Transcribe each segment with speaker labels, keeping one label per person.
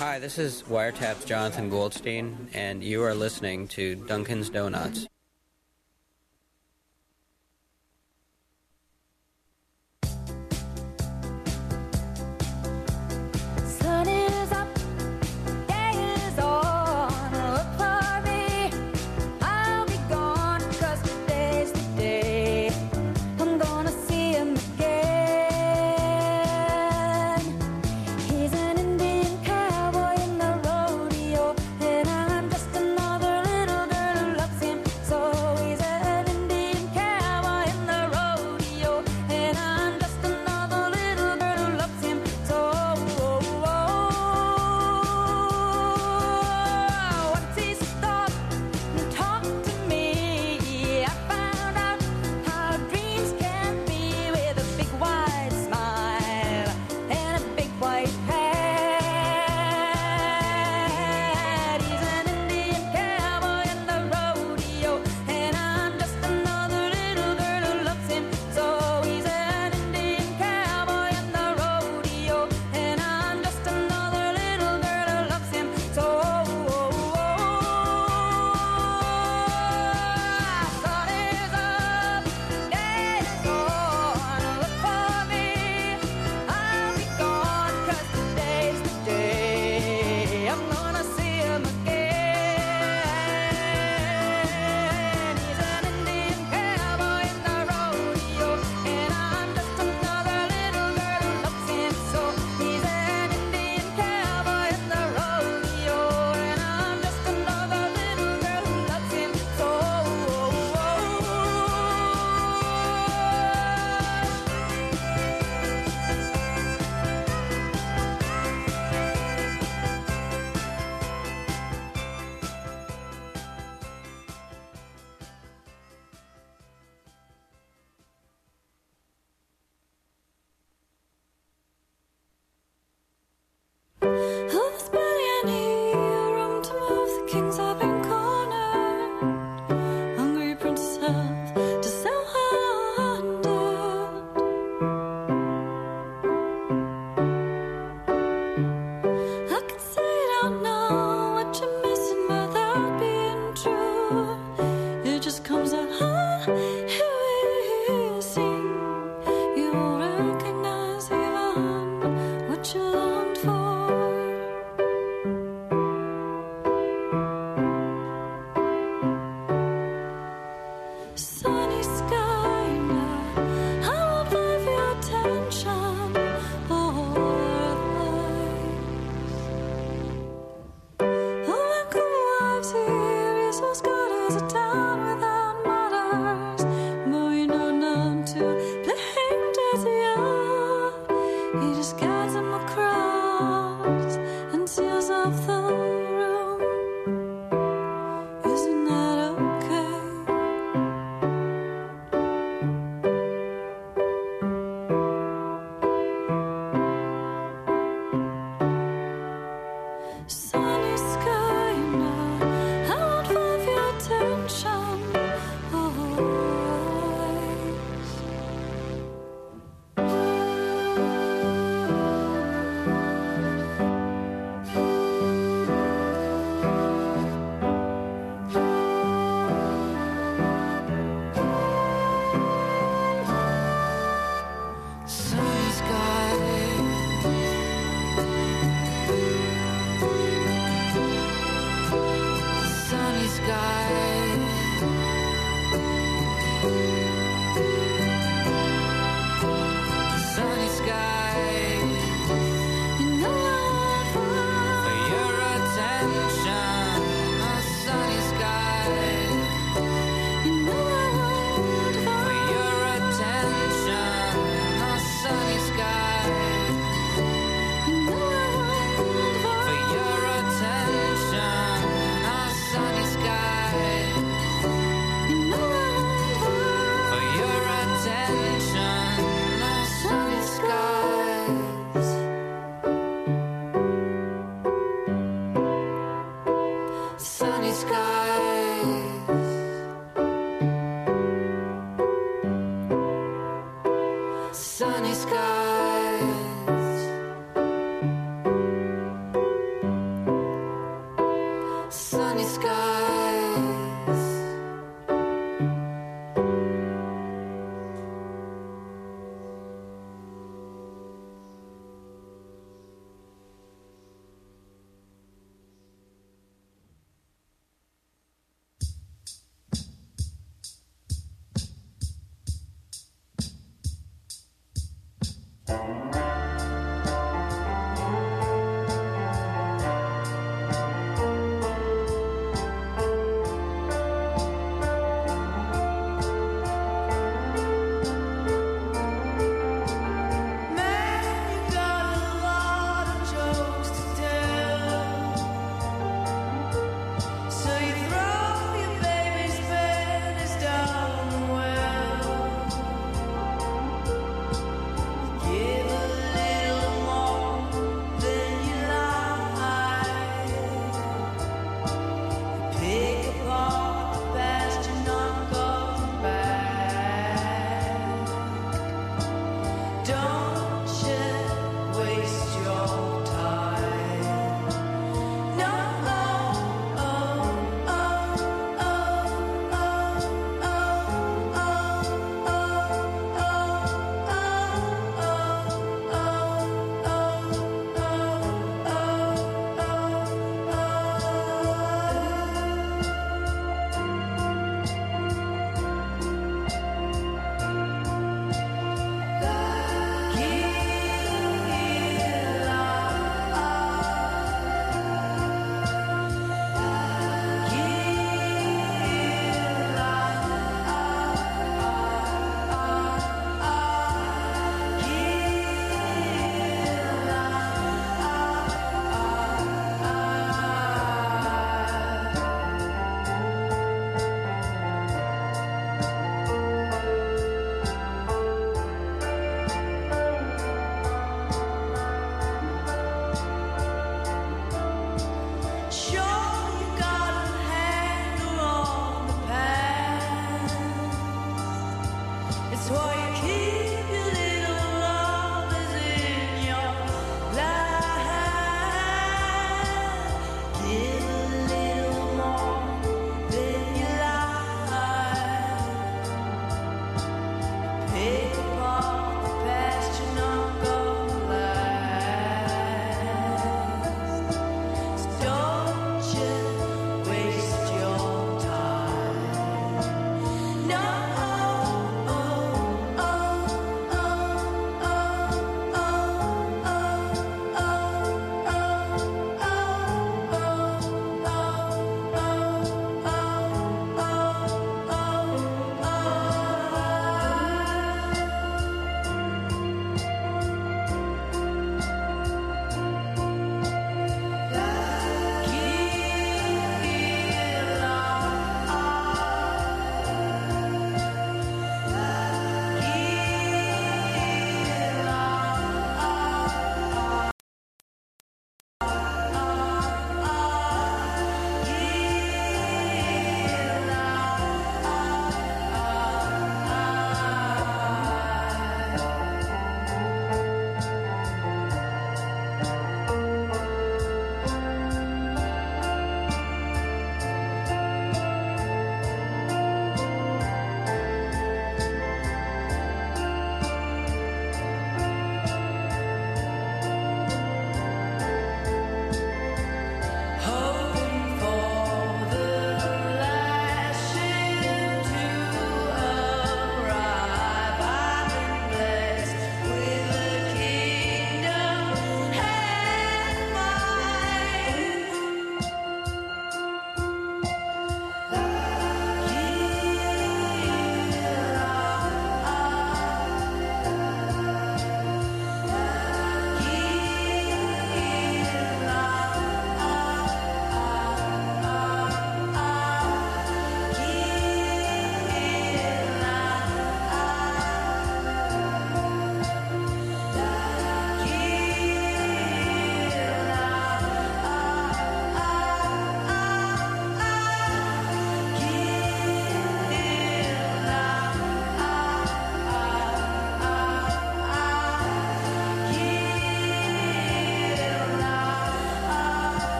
Speaker 1: Hi, this is Wiretap's Jonathan Goldstein, and you are listening to Dunkin's Donuts.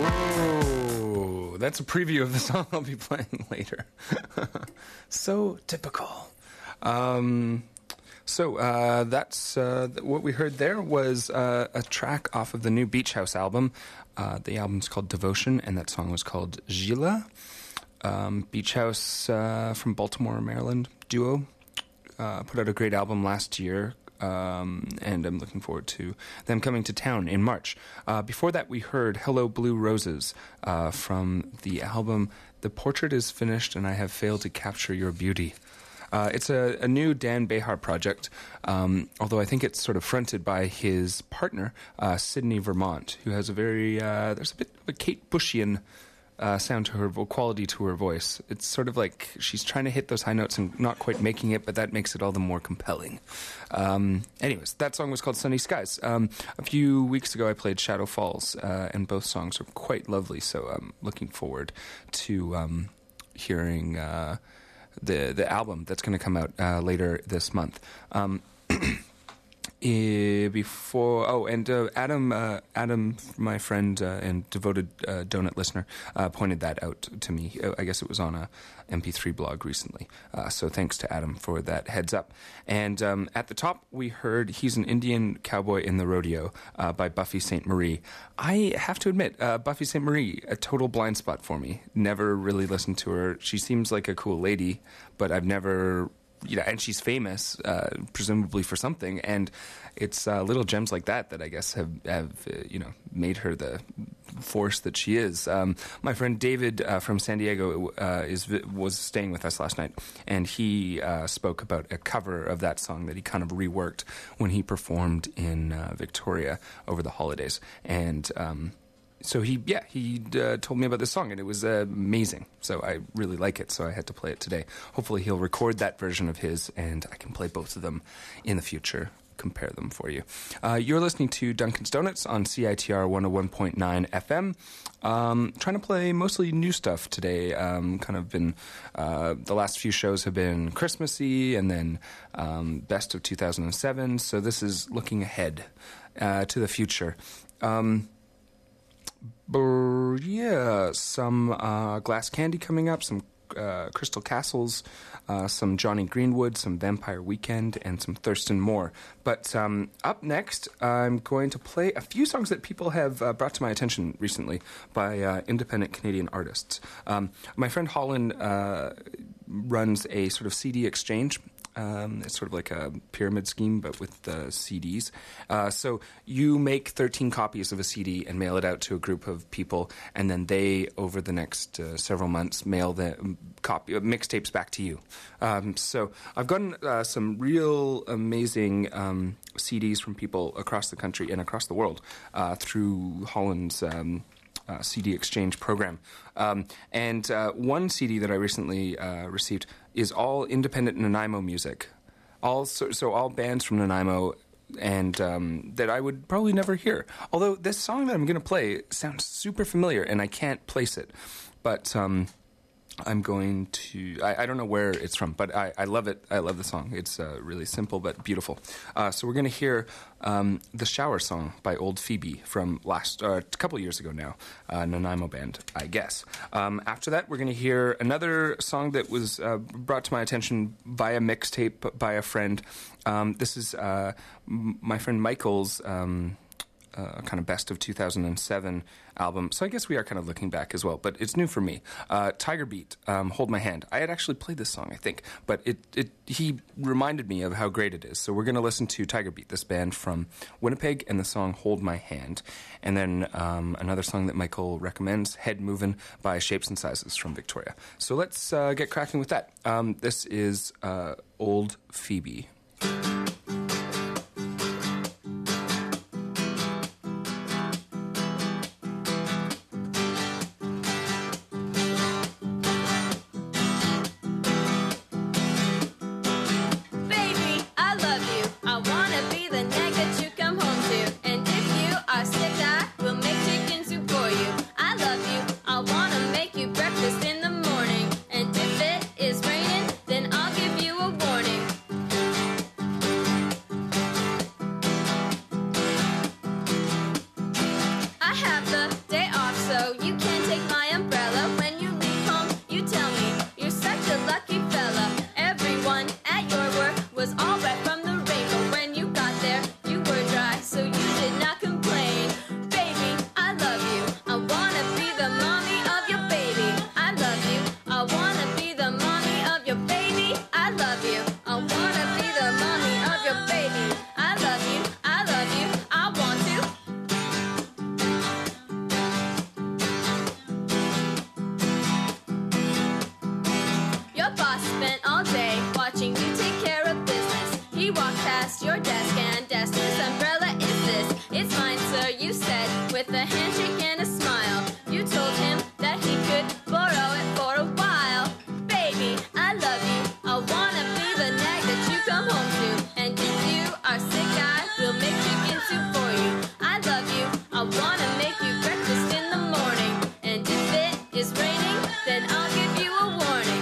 Speaker 2: Oh, that's a preview of the song I'll be playing later. So typical. That's what we heard there was a track off of the new Beach House album. The album's called Devotion, and that song was called Gila. Beach House from Baltimore, Maryland duo. Put out a great album last year, and I'm looking forward to them coming to town in March. Before that, we heard Hello Blue Roses from the album The Portrait is Finished and I Have Failed to Capture Your Beauty. It's a new Dan Behar project, although I think it's sort of fronted by his partner, Sydney Vermont, who has a very, there's a bit of a Kate Bushian sound to her, quality to her voice. It's sort of like she's trying to hit those high notes and not quite making it, but that makes it all the more compelling. Anyways, that song was called Sunny Skies. A few weeks ago I played Shadow Falls, and both songs are quite lovely, so I'm looking forward to hearing the album that's going to come out later this month. Adam, my friend and devoted donut listener, pointed that out to me. I guess it was on a MP3 blog recently. So thanks to Adam for that heads up. And at the top, we heard He's an Indian Cowboy in the Rodeo by Buffy Sainte-Marie. I have to admit, Buffy Sainte-Marie, a total blind spot for me. Never really listened to her. She seems like a cool lady, but I've never... and she's famous, presumably for something, and it's little gems like that I guess have made her the force that she is. My friend David from San Diego was staying with us last night, and he spoke about a cover of that song that he kind of reworked when he performed in Victoria over the holidays, and so he told me about this song, and it was amazing. So I really like it, so I had to play it today. Hopefully he'll record that version of his, and I can play both of them in the future, compare them for you. You're listening to Duncan's Donuts on CITR 101.9 FM. Trying to play mostly new stuff today. Kind of been, the last few shows have been Christmassy, and then Best of 2007, so this is looking ahead to the future. Some Glass Candy coming up, some Crystal Castles, some Johnny Greenwood, some Vampire Weekend, and some Thurston Moore. But up next, I'm going to play a few songs that people have brought to my attention recently by independent Canadian artists. My friend Holland runs a sort of CD exchange. It's sort of like a pyramid scheme, but with CDs. So you make 13 copies of a CD and mail it out to a group of people, and then they, over the next several months, mail the mixtapes back to you. So I've gotten some real amazing CDs from people across the country and across the world through Holland's CD exchange program. And one CD that I recently received is all independent Nanaimo music. So all bands from Nanaimo, and that I would probably never hear. Although this song that I'm going to play sounds super familiar, and I can't place it. But I'm going to... I don't know where it's from, but I love it. I love the song. It's really simple but beautiful. So we're going to hear The Shower Song by Old Phoebe from a couple of years ago now, Nanaimo band, I guess. After that, we're going to hear another song that was brought to my attention via mixtape by a friend. This is my friend Michael's... kind of best of 2007 album. So I guess we are kind of looking back as well, but it's new for me. Tiger Beat, Hold My Hand. I had actually played this song, I think, but he reminded me of how great it is. So we're going to listen to Tiger Beat, this band from Winnipeg, and the song Hold My Hand. And then another song that Michael recommends, Head Movin' by Shapes and Sizes from Victoria. So let's get cracking with that. This is Old Phoebe.
Speaker 3: In the morning, and if it is raining, then I'll give you a warning. wanna be the nag that you come home to. And if you are sick, I will make chicken soup for you. I love you, I wanna make you breakfast in the morning. And if it is raining, then I'll give you a warning.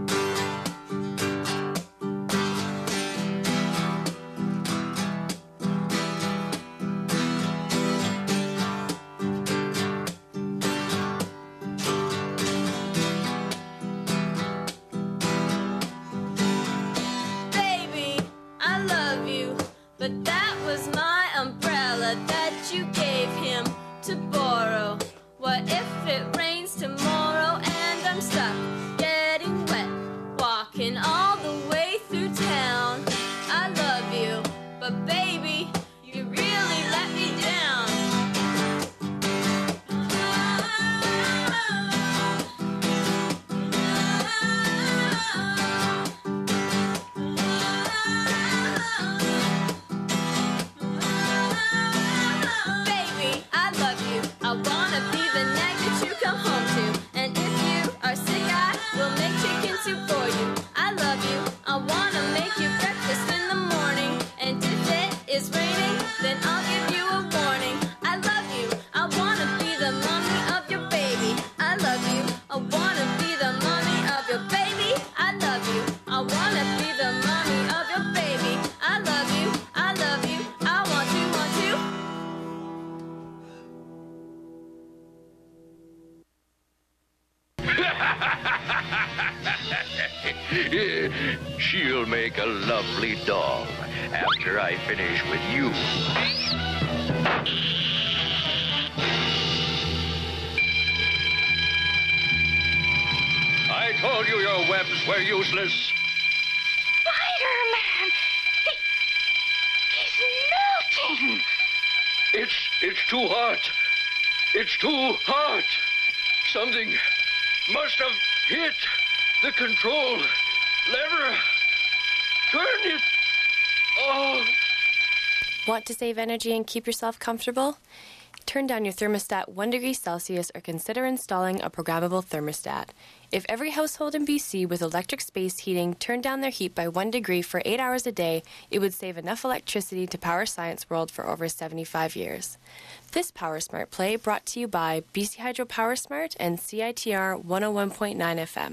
Speaker 3: Baby, I love you, but that was my umbrella that you gave him to borrow. What if it rains tomorrow and I'm stuck getting wet, walking all the way through town? I love you, but baby, you really let me down. Baby, I love you, I wanna be the nag that you come home to. And if you are sick, I will make chicken soup for you. I love you, I wanna make you breakfast in the morning. And if it is raining, then I'll give you a warning. I love you, I wanna be the mommy of your baby. I love you, I wanna be the mommy of your baby. I love you, I wanna be the mommy of your baby. I love you, I love you, I want to, want to.
Speaker 4: She'll make a lovely doll after I finish with you. I told you your webs were useless.
Speaker 5: Spider-Man! He's melting!
Speaker 4: It's too hot. It's too hot. Something must have hit the control lever. Turn it. Oh.
Speaker 6: Want to save energy and keep yourself comfortable? Turn down your thermostat 1 degree Celsius or consider installing a programmable thermostat. If every household in BC with electric space heating turned down their heat by 1 degree for 8 hours a day, it would save enough electricity to power Science World for over 75 years. This Power Smart play brought to you by BC Hydro Power Smart and CITR 101.9 FM.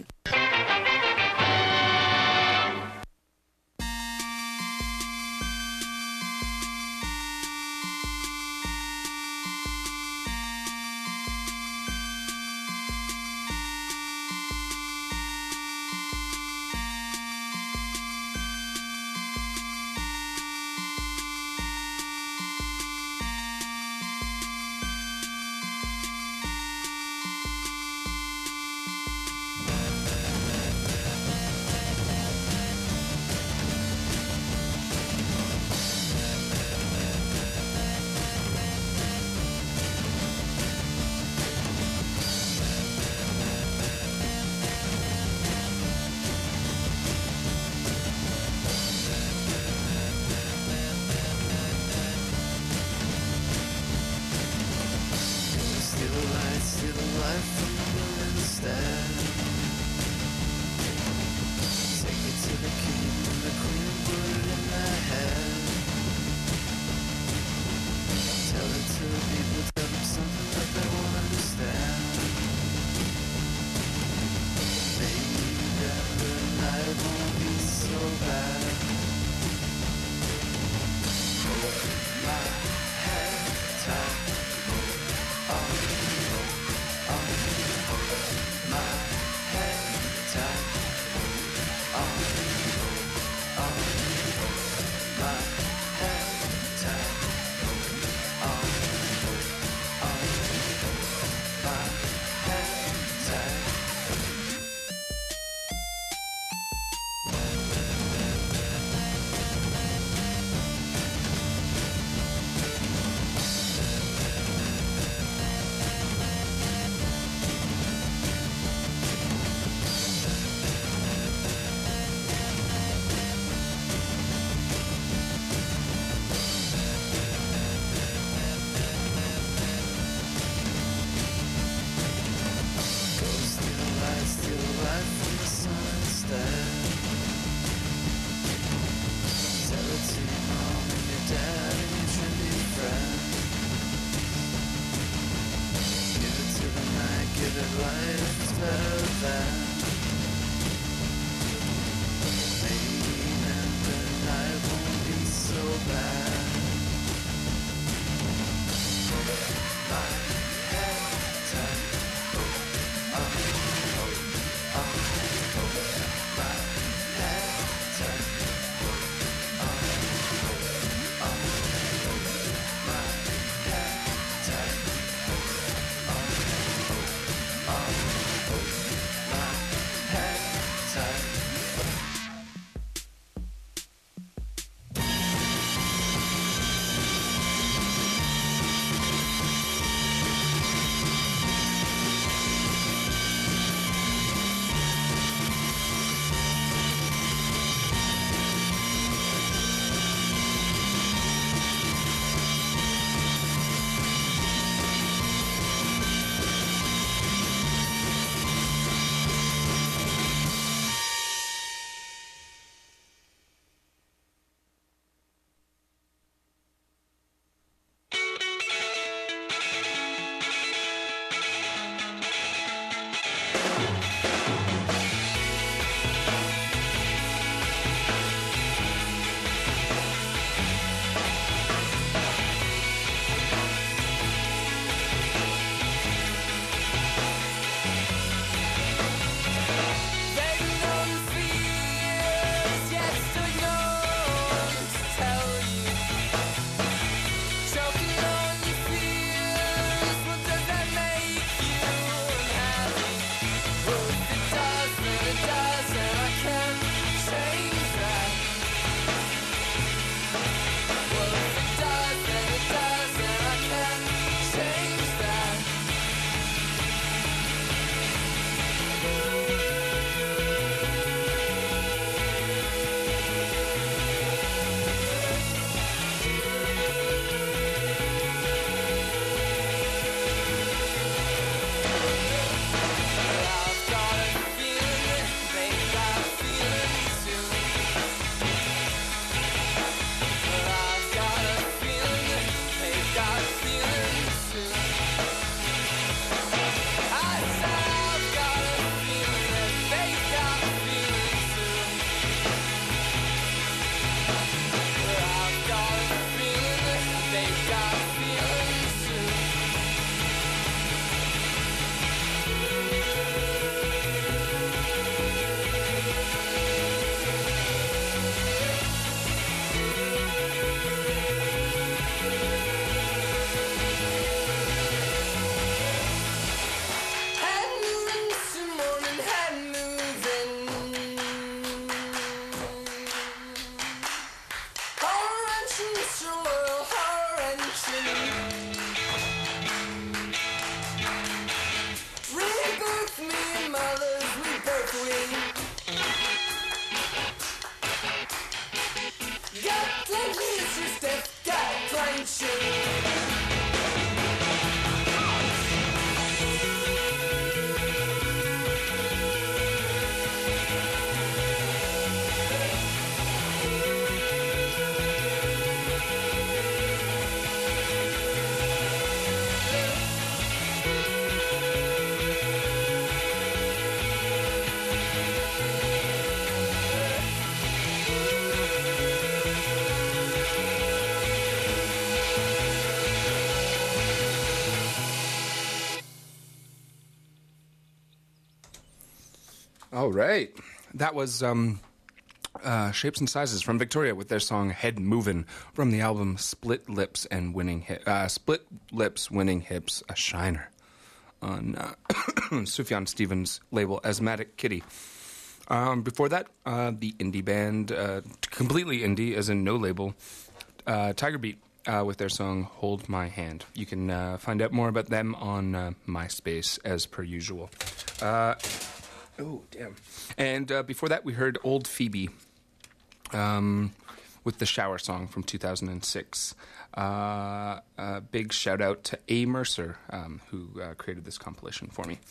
Speaker 2: All right. That was Shapes and Sizes from Victoria with their song Head Movin' from the album Split Lips Winning Hips, a shiner on Sufjan Stevens' label Asthmatic Kitty. Before that, the indie band, completely indie as in no label, Tiger Beat with their song Hold My Hand. You can find out more about them on MySpace as per usual. Oh, damn. And before that, we heard Old Phoebe with the Shower Song from 2006. A big shout out to A. Mercer, who created this compilation for me.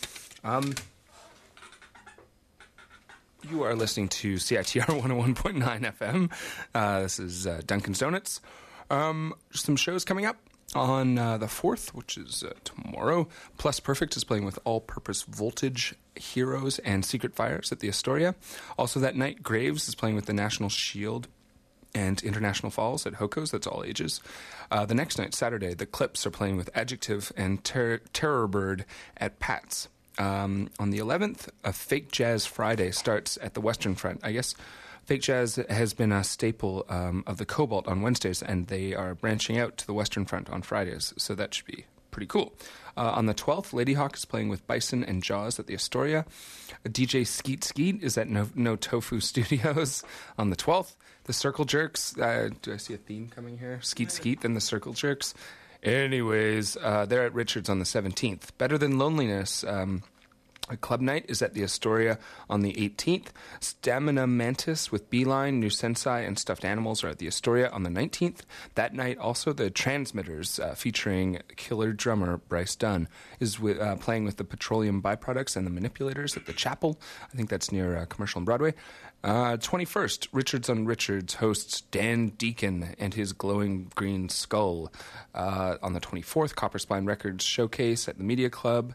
Speaker 2: You are listening to CITR 101.9 FM. This is Duncan's Donuts. Some shows coming up. On the 4th, which is tomorrow, Plus Perfect is playing with All Purpose Voltage, Heroes, and Secret Fires at the Astoria. Also that night, Graves is playing with the National Shield and International Falls at Hoko's. That's all ages. The next night, Saturday, the Clips are playing with Adjective and Terror Bird at Pat's. On the 11th, a Fake Jazz Friday starts at the Western Front. I guess Fake Jazz has been a staple of the Cobalt on Wednesdays, and they are branching out to the Western Front on Fridays, so that should be pretty cool. On the 12th, Ladyhawk is playing with Bison and Jaws at the Astoria. DJ Skeet Skeet is at No Tofu Studios on the 12th. The Circle Jerks, do I see a theme coming here? Skeet Skeet, then the Circle Jerks. Anyways, they're at Richards on the 17th. Better Than Loneliness, a club night is at the Astoria on the 18th. Stamina Mantis with Beeline, New Sensei, and Stuffed Animals are at the Astoria on the 19th. That night, also, the Transmitters, featuring killer drummer Bryce Dunn, is playing with the Petroleum Byproducts and the Manipulators at the Chapel. I think that's near Commercial and Broadway. 21st, Richards on Richards hosts Dan Deacon and his Glowing Green Skull. On the 24th, Copper Spine Records Showcase at the Media Club.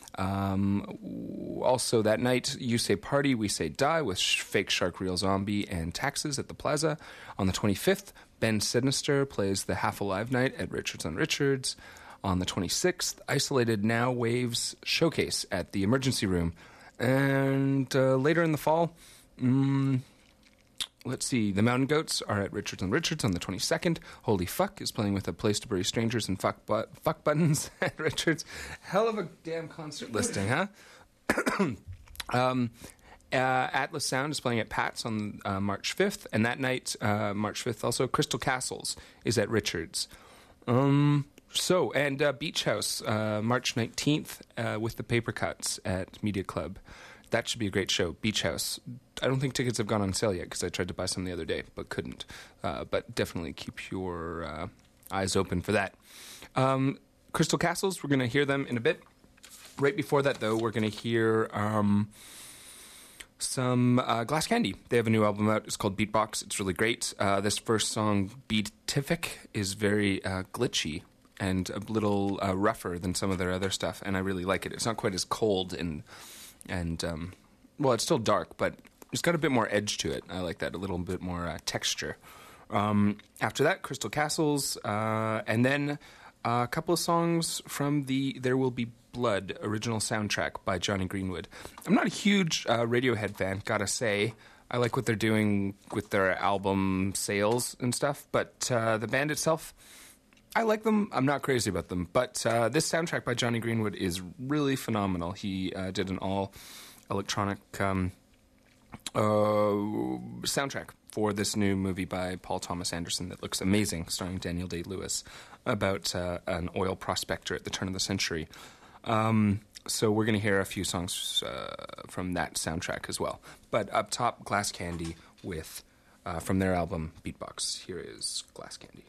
Speaker 2: Also that night, You Say Party, We Say Die with Fake Shark Real Zombie and Taxes at the Plaza. On the 25th, Ben Sinister plays the Half Alive Night at Richards on Richards. On the 26th, Isolated Now Waves Showcase at the Emergency Room. And later in the fall, let's see, the Mountain Goats are at Richards on Richards on the 22nd. Holy Fuck is playing with A Place to Bury Strangers and Fuck Buttons at Richards. Hell of a damn concert listing, huh? Atlas Sound is playing at Pat's on March 5th. And that night, March 5th also, Crystal Castles is at Richards. Beach House, March 19th with the Paper Cuts at Media Club. That should be a great show. Beach House. I don't think tickets have gone on sale yet because I tried to buy some the other day but couldn't. But definitely keep your eyes open for that. Crystal Castles, we're going to hear them in a bit. Right before that, though, we're going to hear some Glass Candy. They have a new album out. It's called Beatbox. It's really great. This first song, Beatific, is very glitchy and a little rougher than some of their other stuff, and I really like it. It's not quite as cold and it's still dark, but it's got a bit more edge to it. I like that, a little bit more texture. After that, Crystal Castles, and then a couple of songs from the There Will Be Blood original soundtrack by Johnny Greenwood. I'm not a huge Radiohead fan, gotta say. I like what they're doing with their album sales and stuff, but the band itself, I like them. I'm not crazy about them. But this soundtrack by Johnny Greenwood is really phenomenal. He did an all-electronic soundtrack for this new movie by Paul Thomas Anderson that looks amazing, starring Daniel Day-Lewis, about an oil prospector at the turn of the century. So we're going to hear a few songs from that soundtrack as well. But up top, Glass Candy with from their album Beatbox. Here is Glass Candy.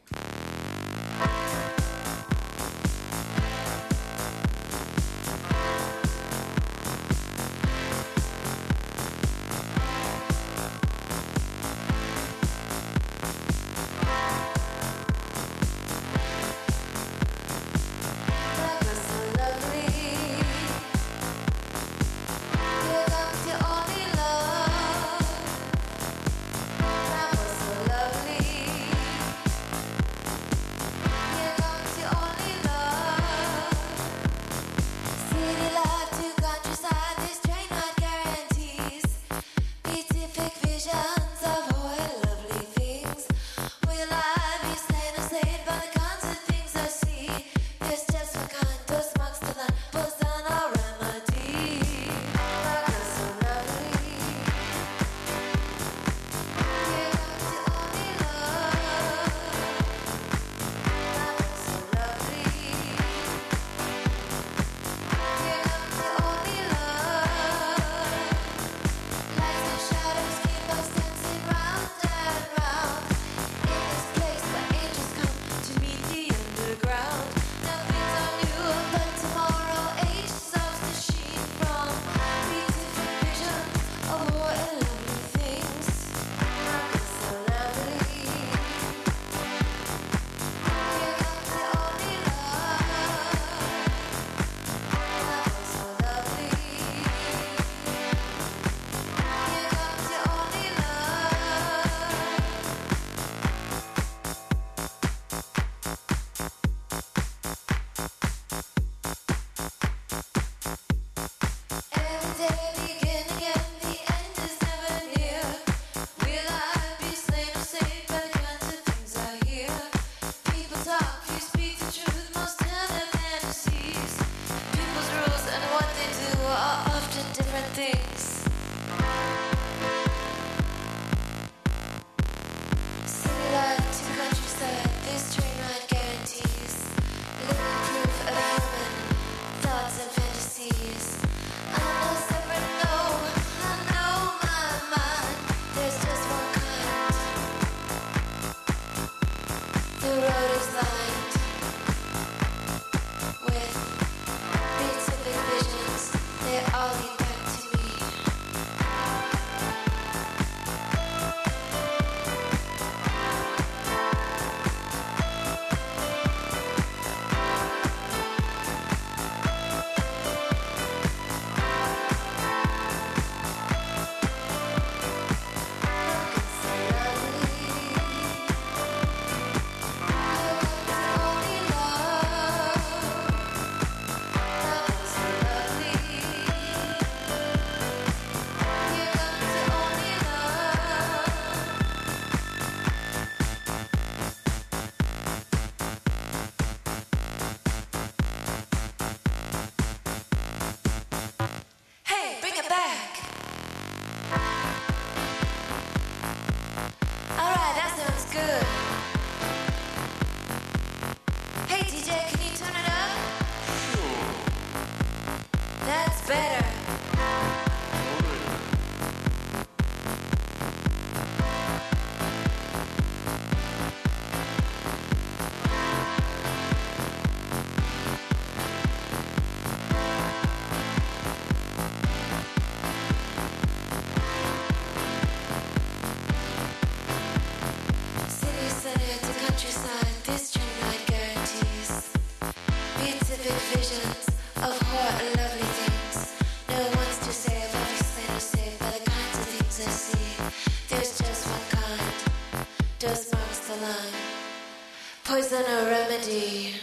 Speaker 5: Yeah. Poison a remedy.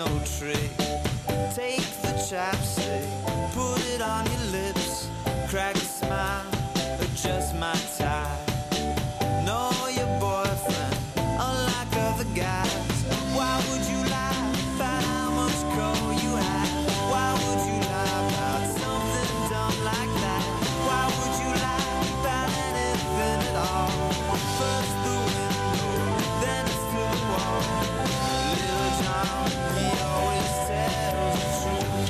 Speaker 5: no trick. Take the chapstick, put it on your lips, crack a smile, adjust my tie. Know your boyfriend, unlike other guys. Why would you lie about how much coal you have? Why would you lie about something dumb like that? Why would you lie about anything at all? First the window, then it's to the wall. Little John, he always tells the truth.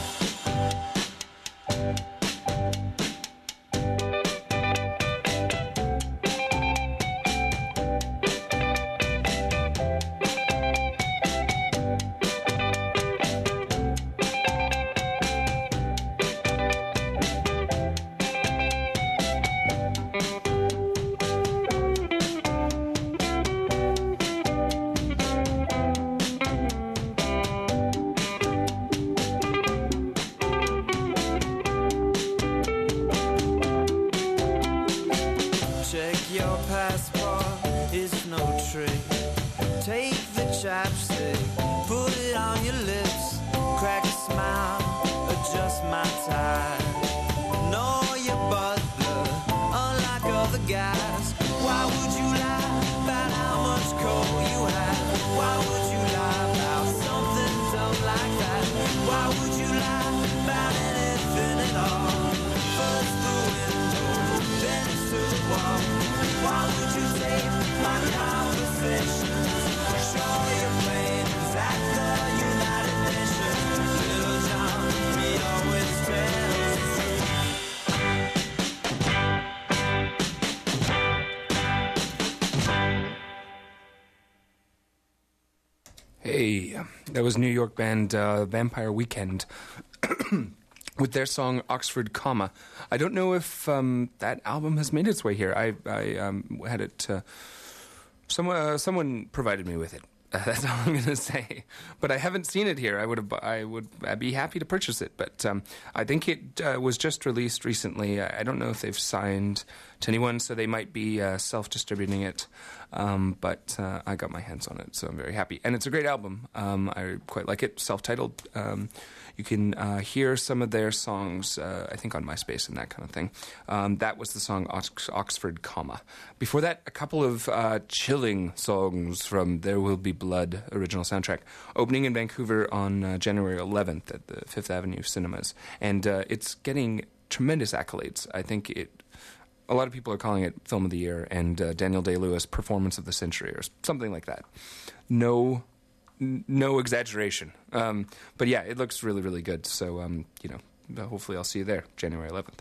Speaker 5: Check your passport, it's no trick. Take the chapstick, put it on your lips, crack a smile, adjust my tie. Know your butler, unlike other guys. Why would you lie about how much coal you have? Why would you lie about something dumb like that? Why would you lie about anything at all? First the window, then it's to the wall. Why would you take my conversations? Show your paintings at the United Nations. Little John, he always tells the truth.
Speaker 2: Hey, that was New York band Vampire Weekend with their song Oxford Comma. I don't know if that album has made its way here. I had it. Someone provided me with it. That's all I'm going to say. But I haven't seen it here. I'd be happy to purchase it. But I think it was just released recently. I don't know if they've signed to anyone, so they might be self-distributing it. But I got my hands on it, so I'm very happy. And it's a great album. I quite like it. Self-titled. You can hear some of their songs, I think, on MySpace and that kind of thing. That was the song Oxford Comma. Before that, a couple of chilling songs from There Will Be Blood original soundtrack, opening in Vancouver on January 11th at the Fifth Avenue Cinemas. And it's getting tremendous accolades. I think a lot of people are calling it Film of the Year and Daniel Day-Lewis Performance of the Century or something like that. No exaggeration. But yeah, it looks really, really good. So, hopefully I'll see you there, January 11th.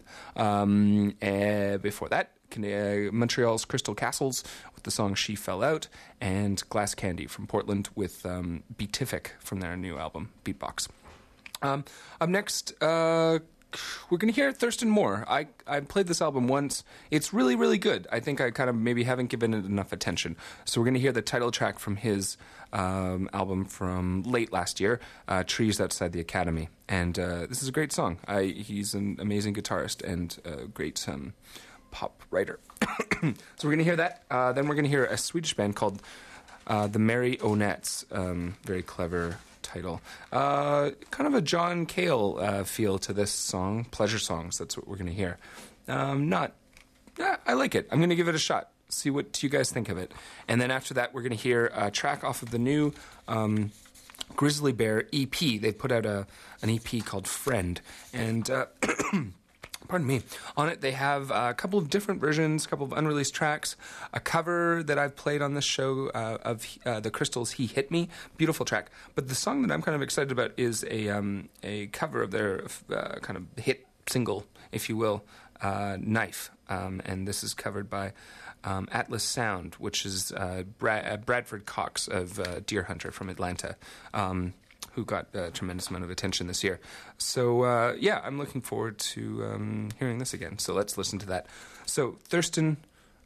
Speaker 2: Before that, Montreal's Crystal Castles with the song She Fell Out, and Glass Candy from Portland with Beatific from their new album, Beatbox. Up next, we're going to hear Thurston Moore. I played this album once. It's really, really good. I think I kind of maybe haven't given it enough attention. So we're going to hear the title track from his album from late last year, Trees Outside the Academy. And this is a great song. He's an amazing guitarist and a great pop writer. So we're going to hear that. Then we're going to hear a Swedish band called the Marionettes. Very clever title. Kind of a John Cale feel to this song. Pleasure Songs, that's what we're going to hear. I like it. I'm going to give it a shot. See what you guys think of it. And then after that, we're going to hear a track off of the new Grizzly Bear EP. They put out an EP called Friend. And pardon me. On it, they have a couple of different versions, a couple of unreleased tracks, a cover that I've played on this show of the Crystals' He Hit Me. Beautiful track. But the song that I'm kind of excited about is a cover of their kind of hit single, if you will, Knife. And this is covered by Atlas Sound, which is Bradford Cox of Deer Hunter from Atlanta. Who got a tremendous amount of attention this year. So, I'm looking forward to hearing this again. So let's listen to that. So, Thurston,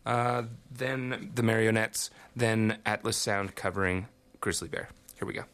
Speaker 2: then the Marionettes, then Atlas Sound covering Grizzly Bear. Here we go.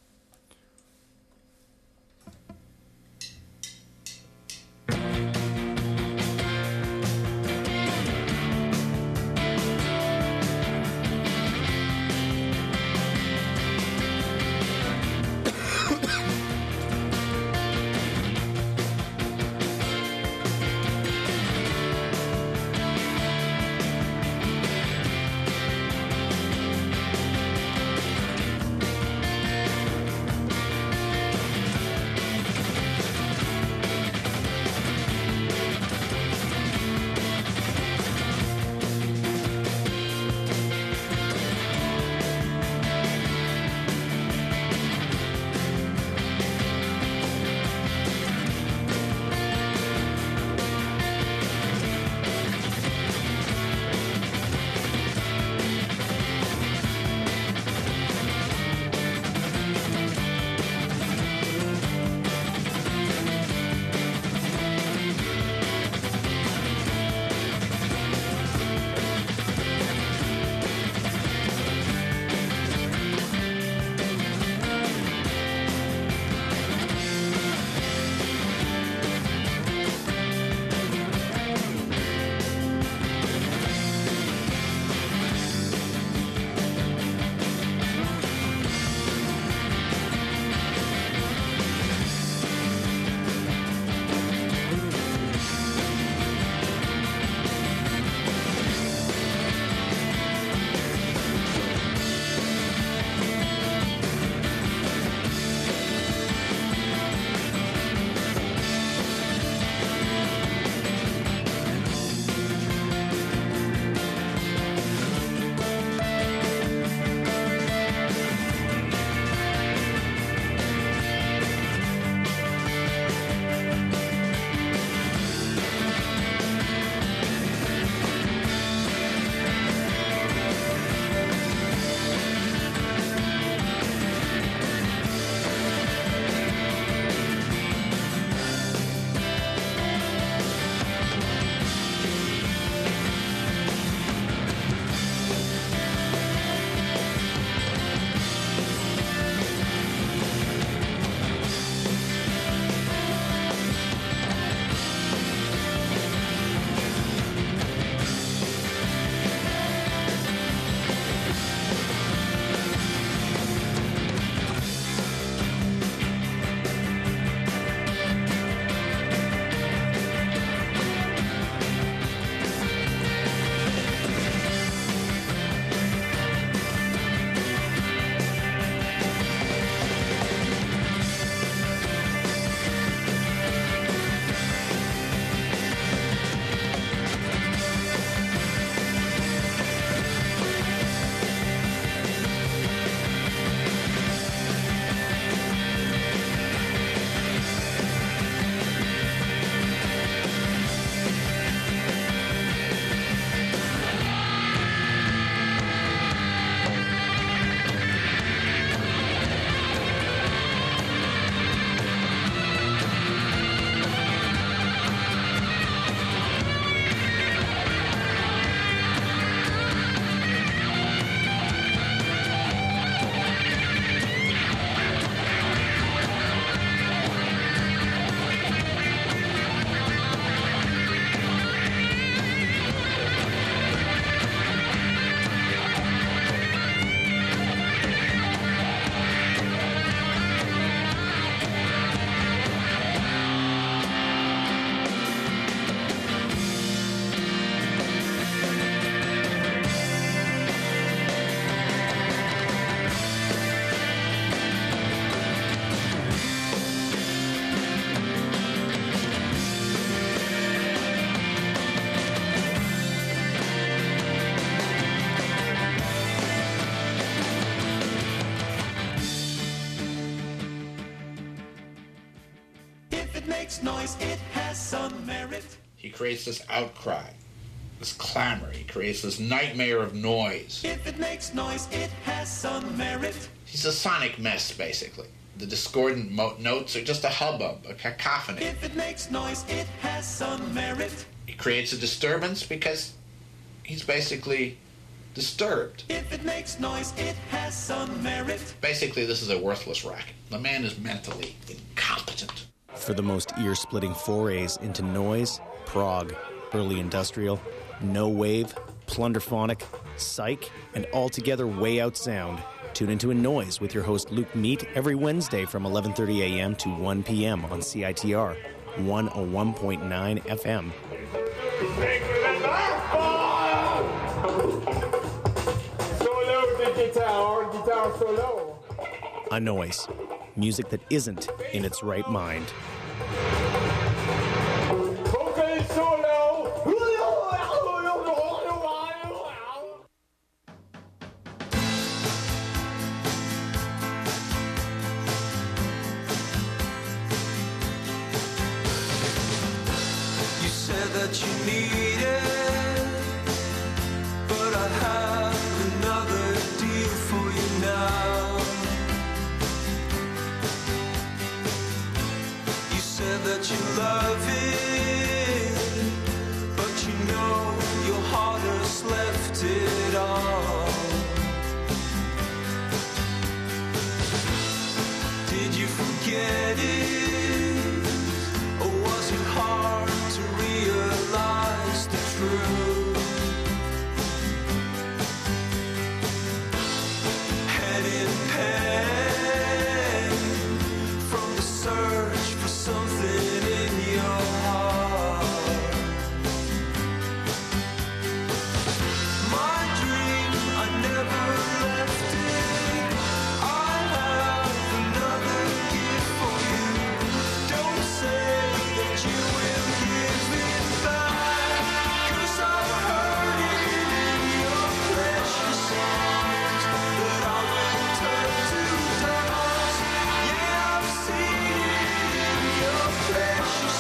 Speaker 7: it makes noise, it has some merit.
Speaker 8: He creates this outcry, this clamor. He creates this nightmare of noise.
Speaker 7: If it makes noise, it has some merit.
Speaker 8: He's a sonic mess, basically. The discordant notes are just a hubbub, a cacophony.
Speaker 7: If it makes noise, it has some merit.
Speaker 8: He creates a disturbance because he's basically disturbed.
Speaker 7: If it makes noise, it has some merit.
Speaker 8: Basically, this is a worthless racket. The man is mentally incompetent.
Speaker 9: For the most ear-splitting forays into noise, prog, early industrial, no wave, plunderphonic, psych, and altogether way out sound, tune into A Noise with your host Luke Meat every Wednesday from 11:30 a.m. to 1 p.m. on CITR 101.9 FM.
Speaker 10: Guitar solo.
Speaker 9: A Noise, music that isn't in its right mind.
Speaker 10: Vocal solo.
Speaker 5: You said that you needed, but I have another deal for you now. You said that you love it, but you know your heart has left it all. Did you forget it, or was it hard to realize the truth? Head in pain from the search for something in your heart. My dream, I never left it. I have another gift for you. Don't say that you will give it back, 'cause I've heard it in your precious songs that I will turn to dust. Yeah, I've seen it in your precious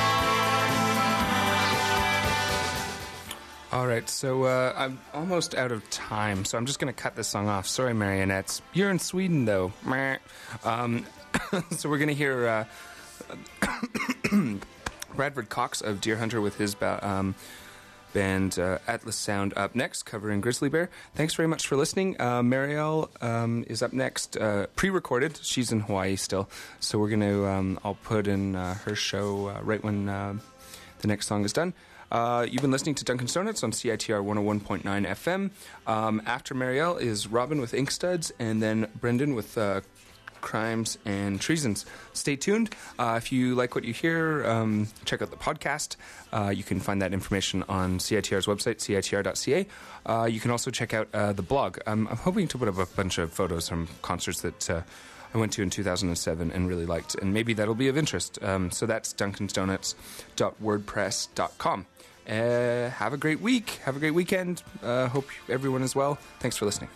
Speaker 5: songs.
Speaker 2: All right, so I'm almost out of time, so I'm just going to cut this song off. Sorry, marionettes. You're in Sweden, though. Meh. So we're going to hear Bradford Cox of Deer Hunter with his band Atlas Sound up next, covering Grizzly Bear. Thanks very much for listening. Marielle is up next, pre-recorded. She's in Hawaii still, so we're going to, I'll put in her show right when the next song is done. You've been listening to Duncan's Donuts on CITR 101.9 FM. After Marielle is Robin with Ink Studs, and then Brendan with Crimes and Treasons. Stay tuned. If you like what you hear, check out the podcast. You can find that information on CITR's website, citr.ca. You can also check out the blog. I'm hoping to put up a bunch of photos from concerts that I went to in 2007 and really liked, and maybe that'll be of interest. So that's duncansdonuts.wordpress.com. Have a great week. Have a great weekend. Hope everyone is well. Thanks for listening.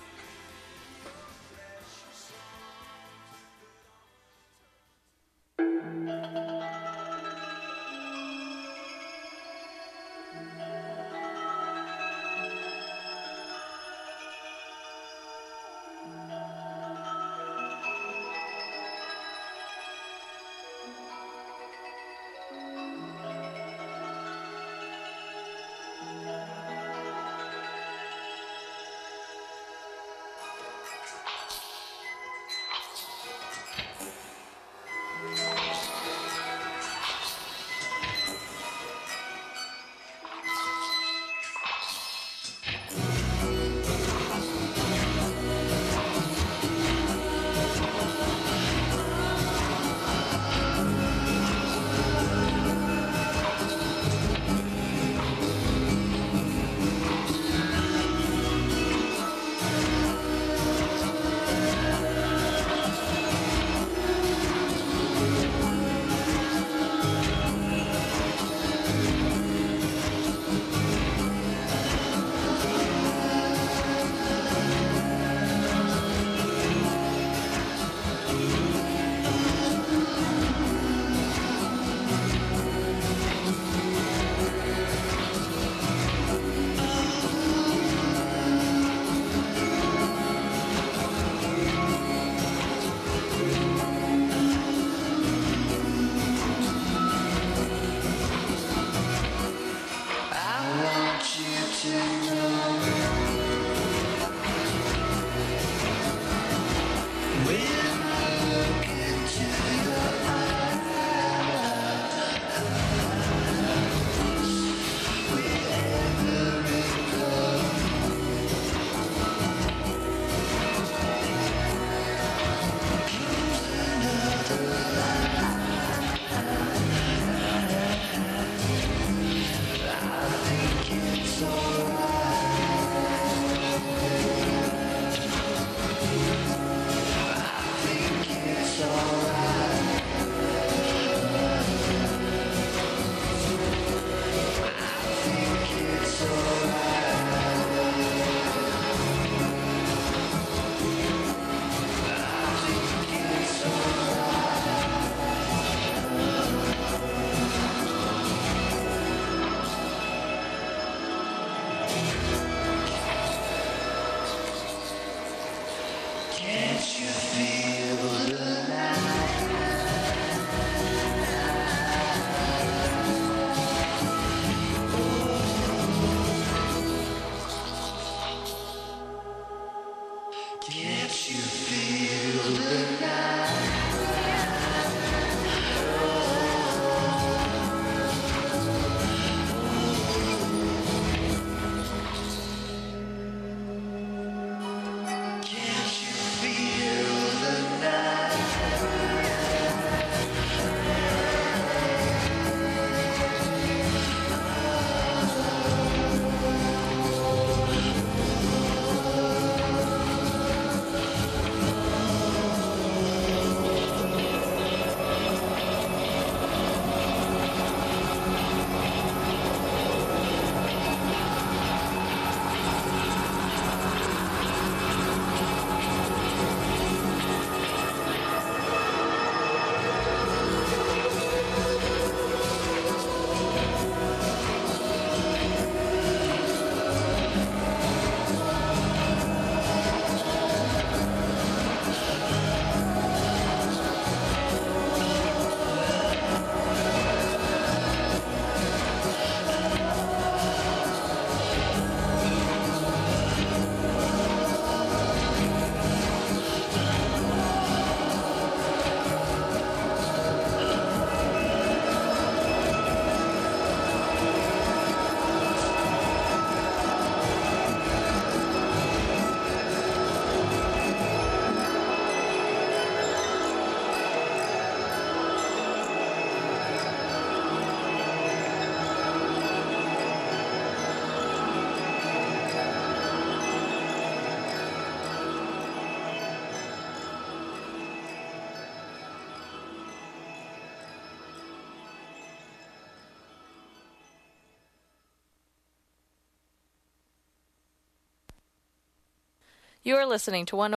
Speaker 11: You are listening to